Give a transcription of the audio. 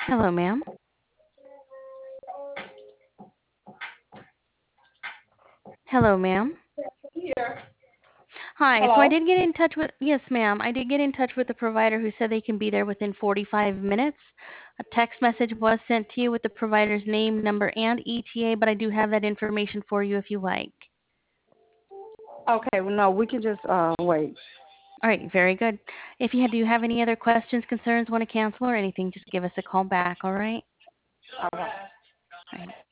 Hello, ma'am. Hello, ma'am. Here. Hi. So I Hello? did get in touch with, yes, ma'am. I did get in touch with the provider who said they can be there within 45 minutes. A text message was sent to you with the provider's name, number, and ETA, but I do have that information for you if you like. Okay, well, no, we can just wait. All right, very good. If you do have any other questions, concerns, want to cancel, or anything, just give us a call back, all right? All right. All right.